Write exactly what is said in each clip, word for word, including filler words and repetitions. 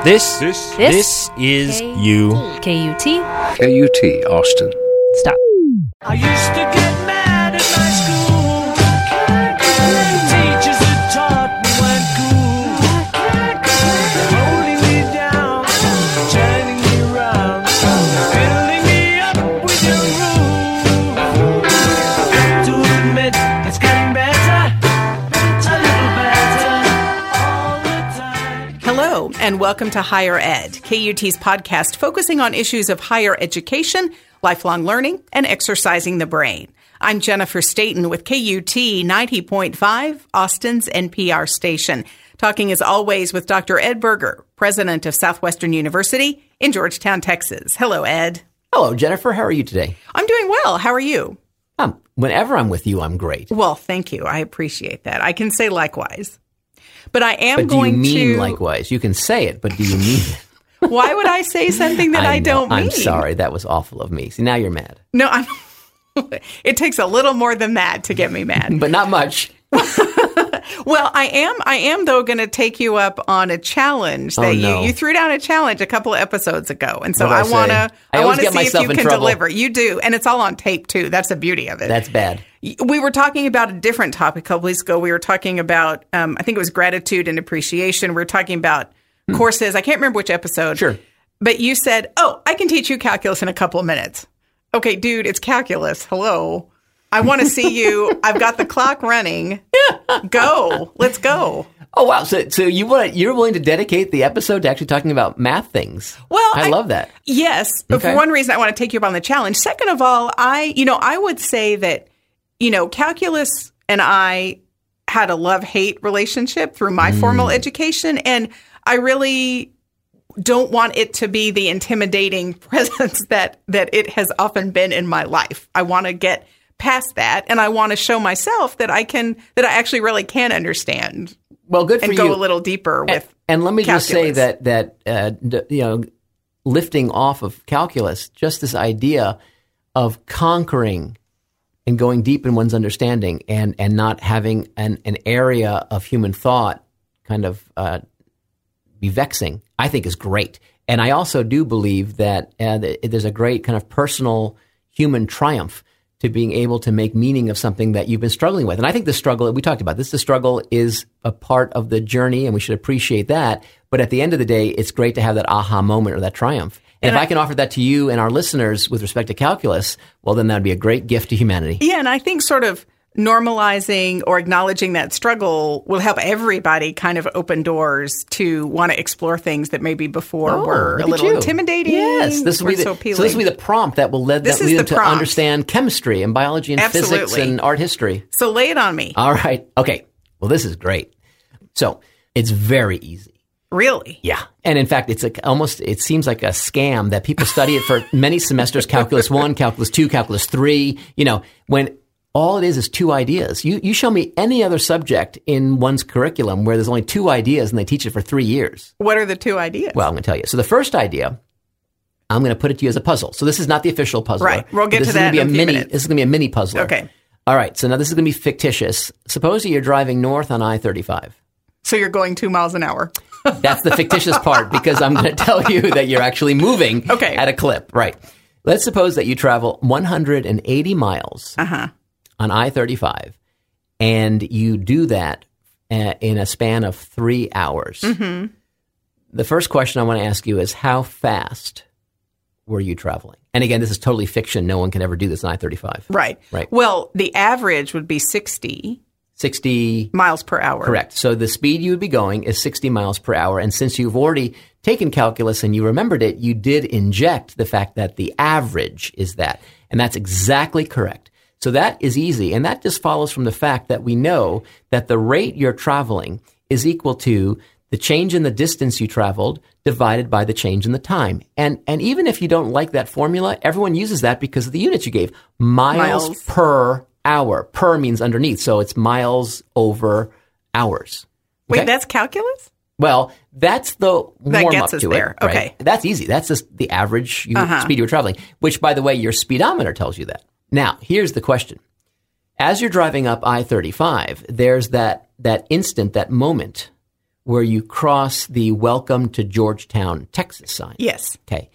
This, This, this, is you. K U T. K U T, Austin. Stop. I used to get mad at my school. Teachers that taught me weren't cool. Holding me down, turning me around, filling me up with your rules. Have to admit, it's getting better, a little better all the time. Hello, and welcome to Higher Ed, K U T's podcast focusing on issues of higher education, lifelong learning, and exercising the brain. I'm Jennifer Staten with K U T ninety point five, Austin's N P R station, talking as always with Doctor Ed Berger, president of Southwestern University in Georgetown, Texas. Hello, Ed. Hello, Jennifer. How are you today? I'm doing well. How are you? Um, whenever I'm with you, I'm great. Well, thank you. I appreciate that. I can say likewise. But I am But do going you mean to... likewise? You can say it, but do you mean it? Why would I say something that I, know. don't mean? I'm sorry. That was awful of me. See, now you're mad. No, I'm. It takes a little more than that to get me mad. But not much. Well, I am. I am though going to take you up on a challenge that Oh, no. you you threw down a challenge a couple of episodes ago, and so What'd I I want to. say? I I always want to get see if myself you in can trouble. deliver. You do, and it's all on tape too. That's the beauty of it. That's bad. We were talking about a different topic a couple weeks ago. We were talking about, um, I think it was gratitude and appreciation. We were talking about courses. I can't remember which episode. Sure. But you said, oh, I can teach you calculus in a couple of minutes. Okay, dude, it's calculus. Hello. I want to see you. I've got the clock running. Go. Let's go. Oh, wow. So so you want you're willing to dedicate the episode to actually talking about math things. Well, I, love that. Yes. But Okay. for one reason, I want to take you up on the challenge. Second of all, I, you know, I would say that, you know, calculus and I had a love-hate relationship through my Mm. formal education. And I really don't want it to be the intimidating presence that, that it has often been in my life. I want to get past that. And I want to show myself that I can, that I actually really can understand Well, good for and you. go a little deeper And, with and let me just say calculus. that that uh, d- you know, lifting off of calculus, just this idea of conquering and going deep in one's understanding, and and not having an an area of human thought kind of uh, be vexing, I think is great. And I also do believe that uh, th- there's a great kind of personal human triumph to being able to make meaning of something that you've been struggling with. And I think the struggle, we talked about this, the struggle is a part of the journey, and we should appreciate that. But at the end of the day, it's great to have that aha moment or that triumph. And, And if I, I- can offer that to you and our listeners with respect to calculus, well, then that'd be a great gift to humanity. Yeah, and I think sort of normalizing or acknowledging that struggle will help everybody kind of open doors to want to explore things that maybe before Oh, were look a at little you. intimidating. Yes, this will or be the, so appealing. so this will be the prompt that will lead, This that is lead the them to prompt. understand chemistry and biology and physics Absolutely. and art history. So lay it on me. All right. Okay. Well, this is great. So it's very easy. Really? Yeah. And in fact, it's like almost, it seems like a scam that people study it for many semesters, calculus one, calculus two, calculus three, you know, when all it is is two ideas. You, you show me any other subject in one's curriculum where there's only two ideas and they teach it for three years. What are the two ideas? Well, I'm going to tell you. So the first idea, I'm going to put it to you as a puzzle. So this is not the official puzzle. Right. We'll get this to is gonna that be in a a few mini, minutes. This is going to be a mini puzzler. Okay. All right. So now this is going to be fictitious. Suppose that you're driving north on I thirty-five. So you're going two miles an hour. That's the fictitious part, because I'm going to tell you that you're actually moving Okay. at a clip. Right. Let's suppose that you travel one hundred eighty miles Uh-huh. on I thirty-five, and you do that uh, in a span of three hours. Mm-hmm. The first question I want to ask you is, how fast were you traveling? And again, this is totally fiction. No one can ever do this on I thirty-five. Right. Right. Well, the average would be sixty sixty miles per hour. Correct. So the speed you would be going is sixty miles per hour. And since you've already taken calculus and you remembered it, you did inject the fact that the average is that. And that's exactly correct. So that is easy. And that just follows from the fact that we know that the rate you're traveling is equal to the change in the distance you traveled divided by the change in the time. And and even if you don't like that formula, everyone uses that because of the units you gave. Miles, Miles. per hour. Per means underneath. So it's miles over hours. Wait, Okay? that's calculus? Well, that's the That warm gets up us to there. it. Right? Okay. That's easy. That's just the average you, Uh-huh. speed you were traveling, which, by the way, your speedometer tells you that. Now, here's the question. As you're driving up I thirty-five, there's that, that instant, that moment where you cross the Welcome to Georgetown, Texas sign. Yes. Okay.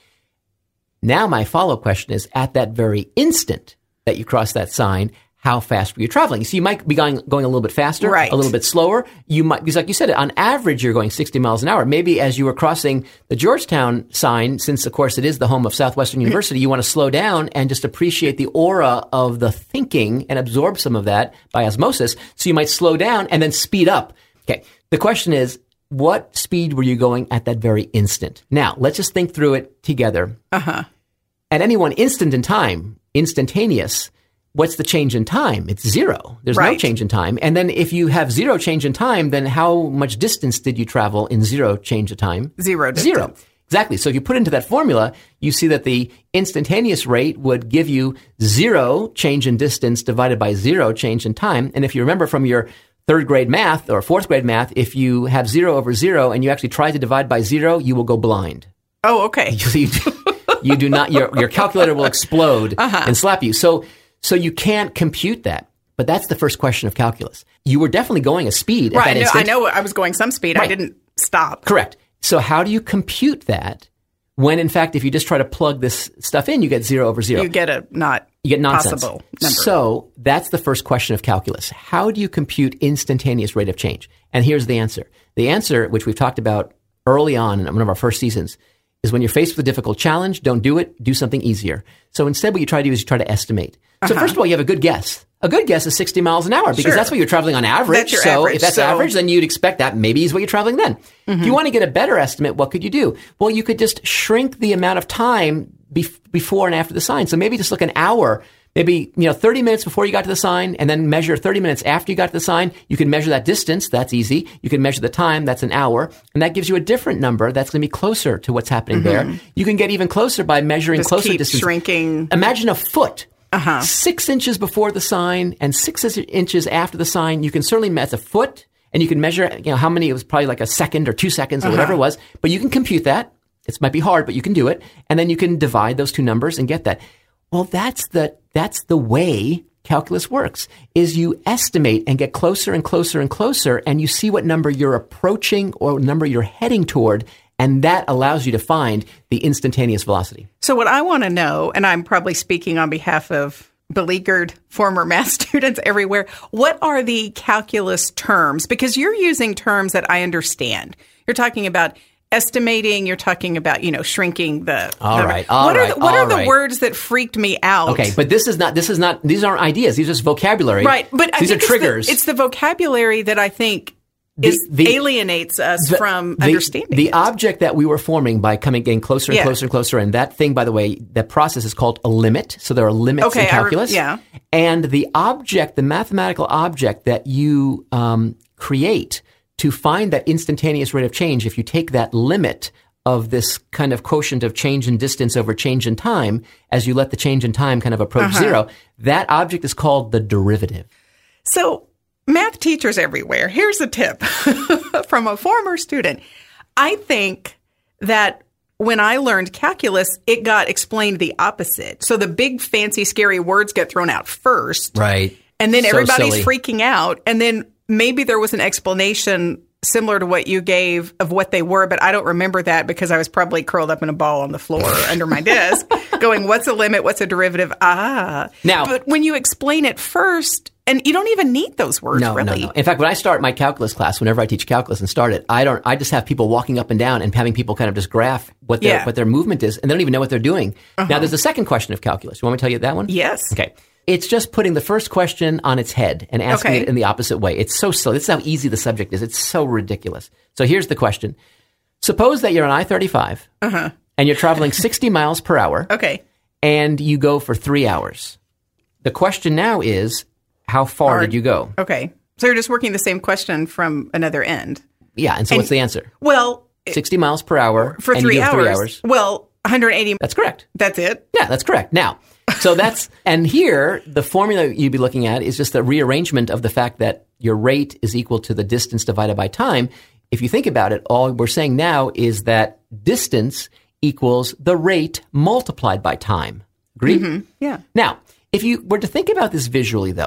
Now my follow-up question is, at that very instant that you cross that sign, how fast were you traveling? So you might be going, going a little bit faster, Right. a little bit slower. You might, because like you said, on average, you're going sixty miles an hour. Maybe as you were crossing the Georgetown sign, since of course it is the home of Southwestern University, you want to slow down and just appreciate the aura of the thinking and absorb some of that by osmosis. So you might slow down and then speed up. Okay. The question is, what speed were you going at that very instant? Now, let's just think through it together. Uh-huh. At any one instant in time, instantaneous, what's the change in time? It's zero. There's no Right. change in time. And then if you have zero change in time, then how much distance did you travel in zero change of time? Zero distance. Zero. Exactly. So if you put into that formula, you see that the instantaneous rate would give you zero change in distance divided by zero change in time. And if you remember from your third grade math or fourth grade math, if you have zero over zero and you actually try to divide by zero, you will go blind. Oh, okay. You, you do not, your, your calculator will explode Uh-huh. and slap you. So, so you can't compute that. But that's the first question of calculus. You were definitely going a speed at Right. that I know, instant. I know I was going some speed. I Right. didn't stop. Correct. So how do you compute that when, in fact, if you just try to plug this stuff in, you get zero over zero? You get a not You get nonsense. possible number. So that's the first question of calculus. How do you compute instantaneous rate of change? And here's the answer. The answer, which we've talked about early on in one of our first seasons, is when you're faced with a difficult challenge, don't do it, do something easier. So instead what you try to do is you try to estimate. So first of all, you have a good guess. A good guess is sixty miles an hour because Sure. that's what you're traveling on average. That's your so average, if that's so- average, then you'd expect that maybe is what you're traveling then. If you want to get a better estimate, what could you do? Well, you could just shrink the amount of time bef- before and after the sign. So maybe just look an hour, maybe, you know, thirty minutes before you got to the sign and then measure thirty minutes after you got to the sign. You can measure that distance. That's easy. You can measure the time. That's an hour. And that gives you a different number. That's going to be closer to what's happening there. You can get even closer by measuring Just closer keep distance. shrinking. Imagine a foot. Uh-huh. Six inches before the sign and six inches after the sign. You can certainly measure a foot, and you can measure, you know, how many. It was probably like a second or two seconds or whatever it was. But you can compute that. It might be hard, but you can do it, and then you can divide those two numbers and get that. Well, that's the that's the way calculus works. Is you estimate and get closer and closer and closer, and you see what number you're approaching or number you're heading toward. And that allows you to find the instantaneous velocity. So what I want to know, and I'm probably speaking on behalf of beleaguered former math students everywhere, what are the calculus terms? Because you're using terms that I understand. You're talking about estimating. You're talking about, you know, shrinking the. All the, right, all what right, are the, what all are the right. words that freaked me out? Okay, but this is not. This is not. These aren't ideas. These are just vocabulary. Right, but I these think are triggers. It's the, it's the vocabulary that I think is The- the- alienates us The- from the, understanding the it. object that we were forming by coming getting closer and Yeah. closer and closer. And that thing, by the way, that process is called a limit. So there are limits Okay, in I re- calculus. yeah. And the object, the mathematical object that you um, create to find that instantaneous rate of change, if you take that limit of this kind of quotient of change in distance over change in time, as you let the change in time kind of approach Uh-huh. zero, that object is called the derivative. So, math teachers everywhere, here's a tip from a former student. I think that when I learned calculus, it got explained the opposite. So the big, fancy, scary words get thrown out first. Right. And then So everybody's silly. freaking out. And then maybe there was an explanation similar to what you gave of what they were, but I don't remember that because I was probably curled up in a ball on the floor under my desk going, what's a limit? What's a derivative? Ah. Now- but when you explain it first, and you don't even need those words, No, really. no, no. In fact, when I start my calculus class, whenever I teach calculus and start it, I don't. I just have people walking up and down and having people kind of just graph what their Yeah. what their movement is, and they don't even know what they're doing. Now, there's a second question of calculus. You want me to tell you that one? Yes. Okay. It's just putting the first question on its head and asking Okay. it in the opposite way. It's so silly. This is how easy the subject is. It's so ridiculous. So here's the question. Suppose that you're on I thirty-five Uh-huh. and you're traveling sixty miles per hour Okay. and you go for three hours. The question now is, how far Hard. did you go? Okay. So you're just working the same question from another end. Yeah, and so And- what's the answer? Well, sixty miles per hour for and three you give hours, three hours. Well, one hundred eighty. That's correct. That's it. Yeah, that's correct. Now, so that's, and here, the formula you'd be looking at is just a rearrangement of the fact that your rate is equal to the distance divided by time. If you think about it, all we're saying now is that distance equals the rate multiplied by time. Agreed? Yeah. Now, if you were to think about this visually, though,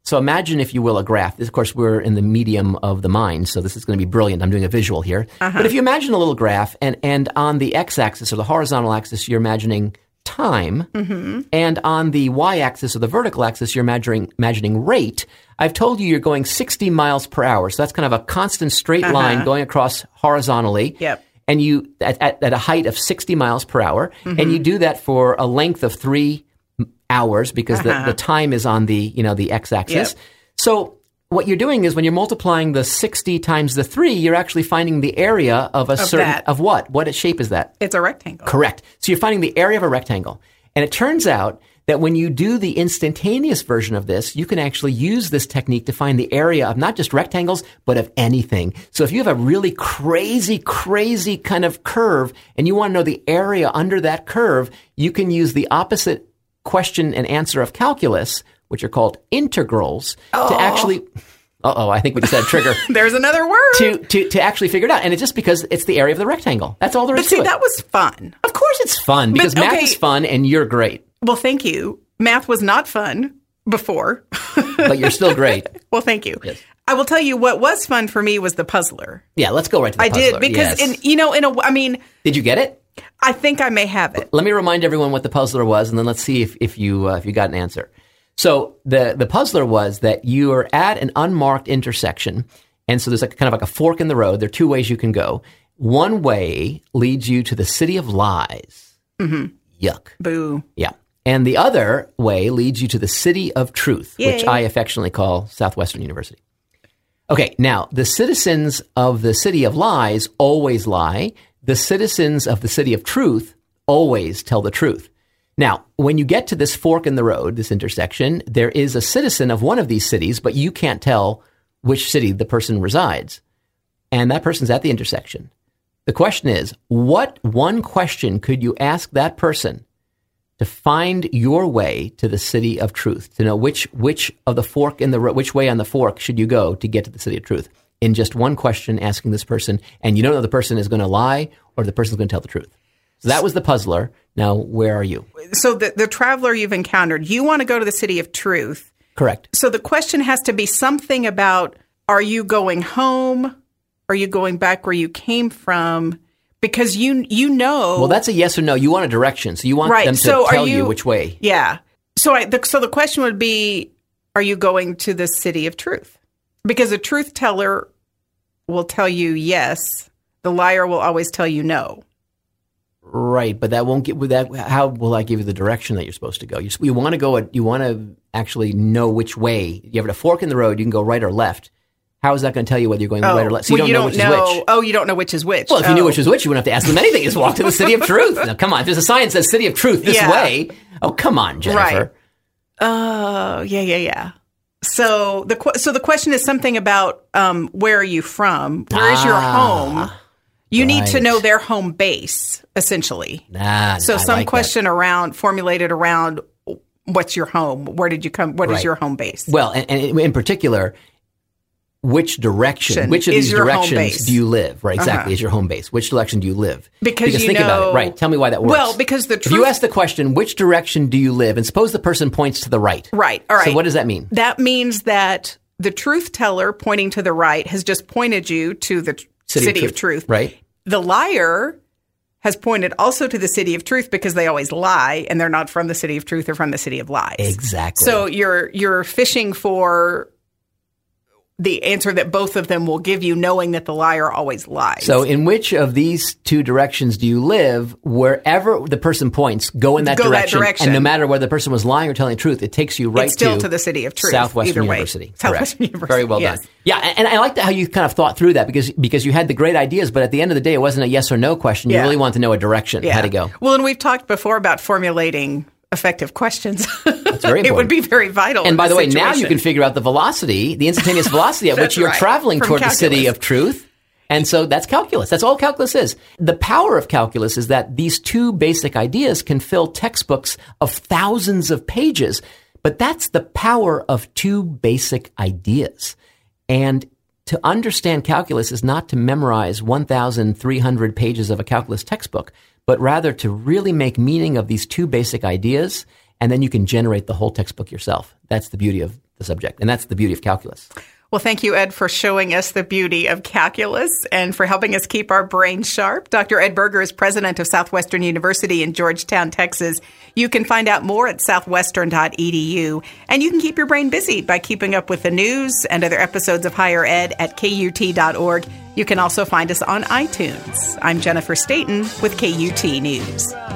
So imagine, if you will, a graph. Of course, we're in the medium of the mind, so this is going to be brilliant. I'm doing a visual here. Uh-huh. But if you imagine a little graph, and, and on the x-axis or the horizontal axis, you're imagining time, mm-hmm. and on the y-axis or the vertical axis, you're imagining, imagining rate. I've told you you're going sixty miles per hour, so that's kind of a constant straight uh-huh. line going across horizontally. Yep. And you at, at, at a height of sixty miles per hour, mm-hmm. and you do that for a length of three hours because uh-huh. the, the time is on the, you know, the x-axis. Yep. So what you're doing is when you're multiplying the sixty times the three, you're actually finding the area of a of certain that. of what? What shape is that? It's a rectangle. Correct. So you're finding the area of a rectangle. And it turns out that when you do the instantaneous version of this, you can actually use this technique to find the area of not just rectangles, but of anything. So if you have a really crazy, crazy kind of curve and you want to know the area under that curve, you can use the opposite question and answer of calculus, which are called integrals, oh. to actually... Uh-oh, I think we just had a trigger. There's another word. To, to to actually figure it out. And it's just because it's the area of the rectangle. That's all there is but see, to it. that was fun. Of course it's fun, because But, math okay. is fun and you're great. Well, thank you. Math was not fun before. But you're still great. Well, thank you. Yes. I will tell you what was fun for me was the puzzler. Yeah, let's go right to the I puzzler. did because, Yes. in, you know, in a, I mean, Did you get it? I think I may have it. Let me remind everyone what the puzzler was, and then let's see if, if you uh, if you got an answer. So the the puzzler was that you are at an unmarked intersection, and so there's like kind of like a fork in the road. There are two ways you can go. One way leads you to the city of lies. Mm-hmm. Yuck. Boo. Yeah. And the other way leads you to the city of truth, Yay. which I affectionately call Southwestern University. Okay, now the citizens of the city of lies always lie. The citizens of the city of truth always tell the truth. Now, when you get to this fork in the road, this intersection, there is a citizen of one of these cities, but you can't tell which city the person resides. And that person's at the intersection. The question is, what one question could you ask that person to find your way to the city of truth, to know which which of the fork in the road, which way on the fork should you go to get to the city of truth? In just one question, asking this person, and you don't know the person is going to lie or the person's going to tell the truth. So that was the puzzler. Now, where are you? So the, the traveler you've encountered, you want to go to the city of truth. Correct. So the question has to be something about, are you going home? Are you going back where you came from? Because you you know. Well, that's a yes or no. You want a direction. So you want right. them to so tell are you, you which way. Yeah. So I, the, so the question would be, are you going to the city of truth? Because a truth teller will tell you yes. The liar will always tell you no. Right, but that won't get with that. How will I give you the direction that you're supposed to go? You, you want to go. You want to actually know which way. You have a fork in the road. You can go right or left. How is that going to tell you whether you're going oh, right or left? So well, you don't you know don't which know, is which. Oh, you don't know which is which. Well, if oh. you knew which was which, you wouldn't have to ask them anything. Just walk to the city of truth. Now, come on. If there's a sign that says city of truth this Yeah. way. Oh, come on, Jennifer. Right. Oh, yeah, yeah, yeah. So the qu- so the question is something about um, where are you from? Where is your home? You need to right. know their home base, essentially. Nah, So I some like question around formulated around what's your home? Where did you come? What is Right. your home base? that. Well, and, and in particular, which direction, which of is these your home directions base. do you live? Right, exactly, Uh-huh. is your home base. Which direction do you live? Because you think about know- it. Right, tell me why that works. Well, because the If you truth- ask the question, which direction do you live? And suppose the person points to the right. Right. All right. So what does that mean? That means that the truth teller pointing to the right has just pointed you to the tr- City city, of of, truth. Right. The liar has pointed also to the city of truth because they always lie and they're not from the city of truth, they're from the city of lies. Exactly. So you're you're fishing for the answer that both of them will give you, knowing that the liar always lies. So in which of these two directions do you live? Wherever the person points, go in that, Go that direction, direction. And no matter whether the person was lying or telling the truth, it takes you right it's still to, to the city of truth. Southwestern either way. University. Southwestern Correct. University. Very well yes. done. Yeah, and, and I like that how you kind of thought through that because because you had the great ideas, but at the end of the day, it wasn't a yes or no question. You Yeah. really wanted to know a direction, Yeah. how to go. Well, and we've talked before about formulating effective questions. That's very important. It would be very vital. And in by the this way, now you situation. can figure out the velocity, the instantaneous velocity at which That's you're right. traveling From toward the city calculus. of truth. And so that's calculus. That's all calculus is. The power of calculus is that these two basic ideas can fill textbooks of thousands of pages. But that's the power of two basic ideas. And to understand calculus is not to memorize one thousand three hundred pages of a calculus textbook, but rather to really make meaning of these two basic ideas, and then you can generate the whole textbook yourself. That's the beauty of the subject. And that's the beauty of calculus. Well, thank you, Ed, for showing us the beauty of calculus and for helping us keep our brains sharp. Doctor Ed Berger is president of Southwestern University in Georgetown, Texas. You can find out more at southwestern dot e d u, and you can keep your brain busy by keeping up with the news and other episodes of Higher Ed at k u t dot org. You can also find us on iTunes. I'm Jennifer Staten with K U T News.